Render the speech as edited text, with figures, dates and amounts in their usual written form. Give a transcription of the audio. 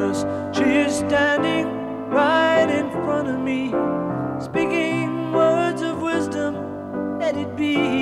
promise. She is standing right in front of me, speaking words of wisdom, let it be.